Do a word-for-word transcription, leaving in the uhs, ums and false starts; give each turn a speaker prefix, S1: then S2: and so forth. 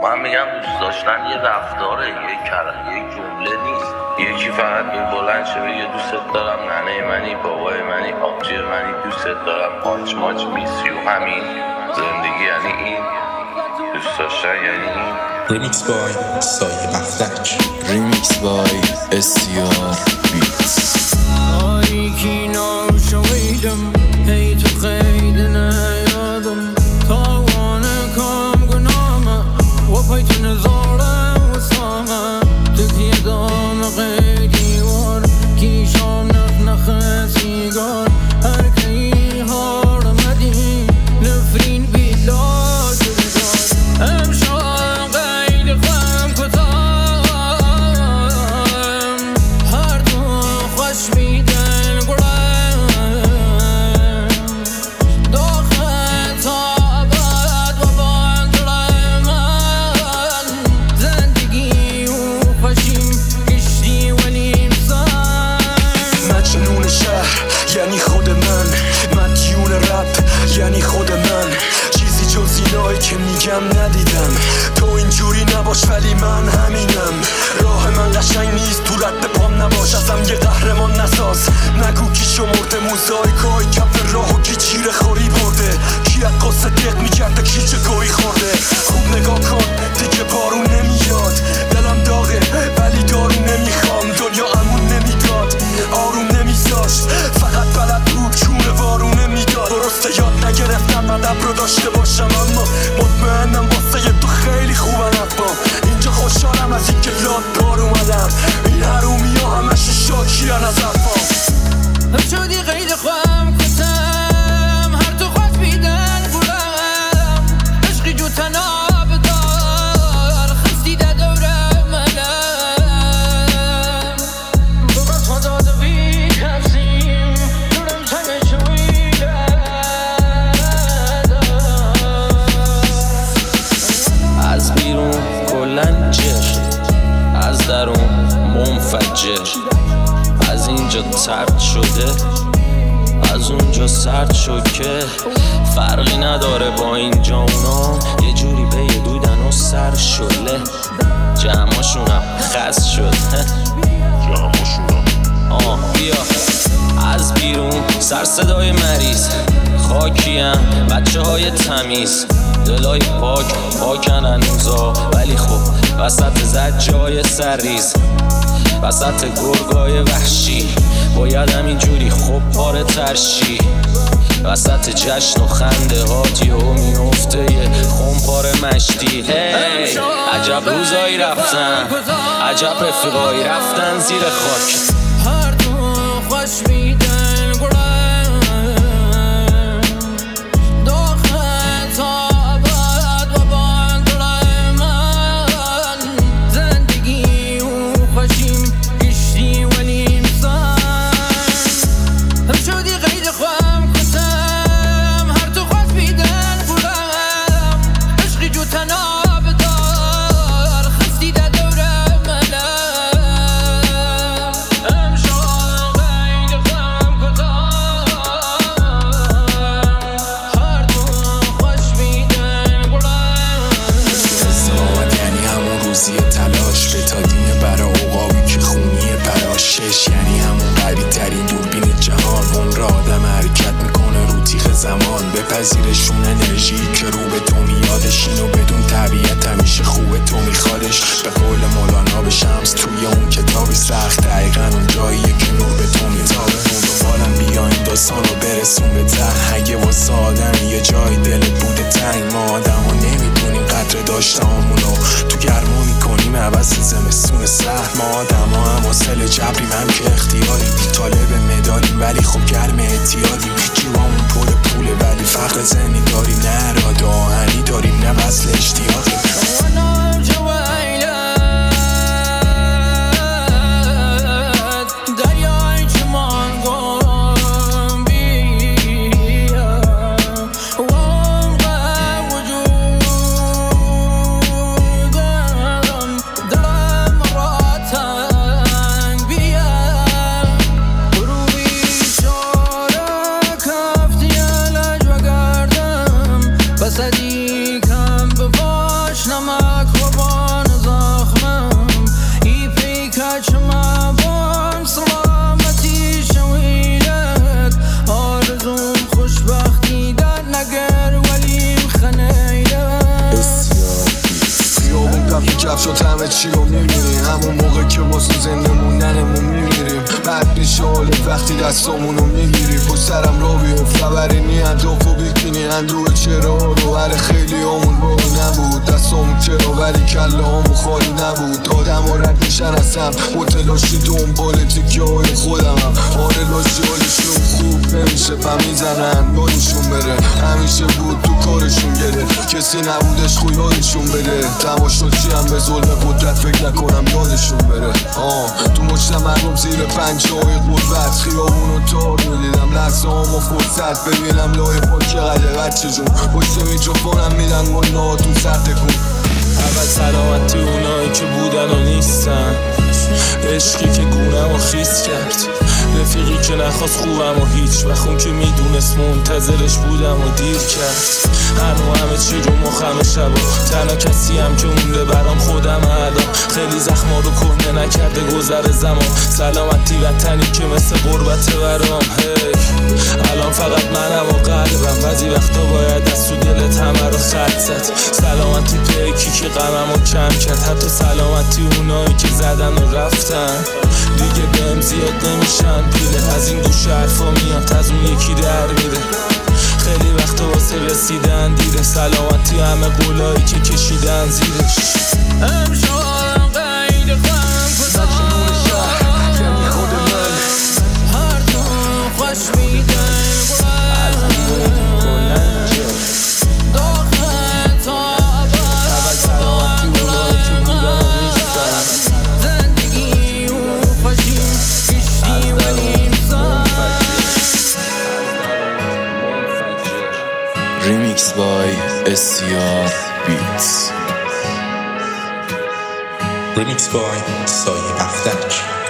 S1: من میگم دوست داشتن یه رفتاره، یه کلمه، یه جمله نیست. یکی فقط به بلند شه بگه دوست دارم، ننه منی، بابای منی، آبجی منی، دوست دارم، ماچ ماچ میسیو. همین زندگی یعنی این، دوست داشتن یعنی این.
S2: ریمیکس بای سایه مفتک، ریمیکس بای استیار بیتس.
S3: تاریکی ناشویدم، هی تو قید نیادم، تاوان کام گنامه و پایت نزارم و سامه تکیه دام قیدیوار کی شام نخ نخ سیگار هر کی هار مدی نفرین بیلا شدگار امشان قید خم کتام هر دو خوش بیدن گرم داخل تابد و باندرم زندگی و خوشیم کشتی و نیمسان.
S4: مجنون شهر یعنی خود من، مدیون رپ یعنی خود من، چیزی جز اینایی که میگم ندیدم. تو اینجوری نباش ولی من همینم. راه من قشنگ نیست تو رد پام نباش، ازم یه قهرمان نساز. نگو کی شمرده موزاییکای کف راهو کی چیره خوری برده، کی از قصه دق میکرده کی چه گویی خورده. خوب نگاه کن دیگه بارون نمیاد، دلم داغه ولی دارو نمیخوام. دنیا امون نمیداد آروم نمیذاشت، فقط بلد بود چونه وارونه میداد. درسته یاد نگرفتم ادب رو داشته باشم، اما مطمئنم واسه تو خیلی خوبن حرفام. اینجا خوشحالم از اینکه لاد دار اومدم، این حرومی ها همش شاکیرن از حرفام.
S3: شدی قید خواهم کتم هر تو خوش بیدن گلم عشقی جو تناب دار خستی ده دوره منم ببرد خدا دوی کفزیم دورم تمه شویدن. از بیرون کلن جر، از درون منفجر، از اینجا ترد شده از اونجا سرد شد که فرقی نداره با اینجا اونا یه جوری بیدودن و سر شله. جمعاشونم خست شد
S1: جمعاشونم
S3: آه بیا از بیرون سر صدای مریض خاکیم بچه های تمیز دلای پاک پاکن هنوزا، ولی خب وسط زجای سرریز وسط گرگای وحشی باید همینجوری خب پاره ترشی. وسط جشن و خنده هات یهو میفته یه خونپاره مشتی. هی عجب روزایی رفتن، عجب رفیقایی رفتن زیر خاک. هر دو خوش میدن گرم داخل تابد و باندرم زندگی و خوشیم کشتی و نیمسان. شدی قید خواهم کتم هر تو خوش بیدن گلم عشقی جو تناب دار خستی ده دوره منم امشان قید خواهم کتم هر تو خوش بیدن گلم.
S4: ازدواج یعنی همون روزی تلاش بتادینه برا اوقابی که خونیه پراشش، یعنی همون قریب ترین دوربین جهان. اون را آدم حرکت میکنه رو تیغ زمان، بپذیرشون انرژی که رو به تو میادش. اینو بدون طبیعت همیشه خوبه تو میخوادش. به قول مولانا به شمس توی اون کتابی سخت دقیقا اون جاییه که نور به تو میتابه. اون دنبالم بیا این داستان رو برسون به ته، اگه واسه آدم یه جای دلت بوده تنگ. ما آدم ها نمیدونیم قدر داشتامونو تو گرما میکنیم عوض زمستون سخت. ما آدم ها هم حاصل جبریم هم که اختیاریم، طالب مدالیم ولی خب گرم اعتیادیم. جیبامون پر پوله ولی فقر زنی داریم، نه اراده آهنی داریم نه وصل اشتیاقیم.
S3: دریای چمان گم بیا و عمق وجودم دلم را تنگ بیا. روی شارک
S4: چی رو میبینی همون موقع که واسه زنده موندنمون میمیریم. بعد میشه حاله وقتی دستامونو میگیری پشت سرم را بیفت خبری نی انداف و بیکنی اندوه چرا رو هر خیلی همون رو نبود دستامون چرا ولی کله همون خالی نبود. آدم ها رد میشن هستم متلاشی دنبال تیکه های خودم هم آره لاشی حالشون خوب نمیشه پا میزنن یادشون بره همیشه بود تو کارشون گره کسی نبودش خو یادشون بده تماشاچی هم به ظلم قدرت فکر نکنم یادشون بره. آه تو مجتمعم زیر پنجه های قدرت خیابون و تار میدیدم لحظه هامو فرصت ببینم لای پا چقدر بچه جون پشت میکروفونم میدن گناه تو سر تکون.
S3: اول سلامتی اونایی که بودن و نیستن عشقی که گونم و خیس کرد رفیقی که نخواست خوبم و هیچ بخون که میدونست منتظرش بودم و دیر کرد. هنو همه چی رو مخم شبا تنها کسی هم که مونده برام خودم الان خیلی زخما رو کهنه نکرده گذر زمان سلامتی وطنی که مثل غربت برام هی الان فقط منم و قلبم بعضی وقتا باید از تو دلت همه رو خط زد سلامتی پیکی که غمم رو کم کرد حتی سلامتی اونایی که زدن و رفتن دیگه بهم زیاد نمیشن پیله از این گوش حرفا میاد از اون یکی در میره خیلی وقتا واسه رسیدن دیره سلامتی همه قولایی که کشیدن زیرش امشارم قید خواهم کدام
S4: نون شهر یعنی خود من
S3: هر جام خوش میدن
S2: Remix by S C R Beats. Remix by سایه افتک.